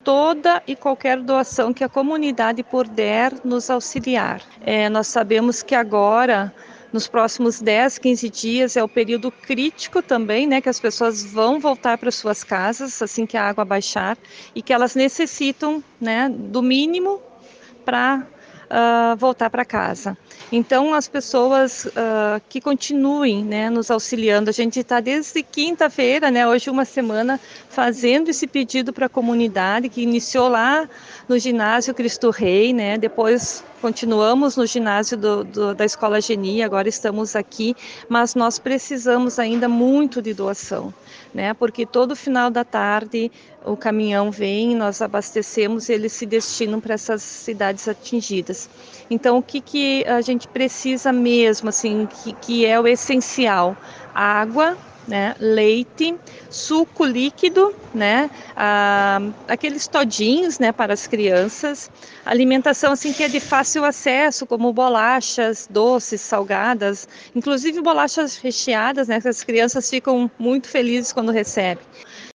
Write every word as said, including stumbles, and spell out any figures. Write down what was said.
toda e qualquer doação que a comunidade puder nos auxiliar. É, nós sabemos que agora, nos próximos dez, quinze dias, é o período crítico também, né, que as pessoas vão voltar para suas casas assim que a água baixar e que elas necessitam, né, do mínimo para uh, voltar para casa. Então, as pessoas uh, que continuem, né, nos auxiliando, a gente está desde quinta-feira, né, hoje uma semana, fazendo esse pedido para a comunidade, que iniciou lá no ginásio Cristo Rei, né, depois continuamos no ginásio do, do, da Escola Geni, agora estamos aqui, mas nós precisamos ainda muito de doação, né, porque todo final da tarde o caminhão vem, nós abastecemos e eles se destinam para essas cidades atingidas. Então, o que, que a gente precisa mesmo, assim, que, que é o essencial? Água, né, leite, suco líquido, né, ah, aqueles todinhos, né, para as crianças, alimentação assim que é de fácil acesso, como bolachas, doces, salgadas, inclusive bolachas recheadas, né, que as crianças ficam muito felizes quando recebem.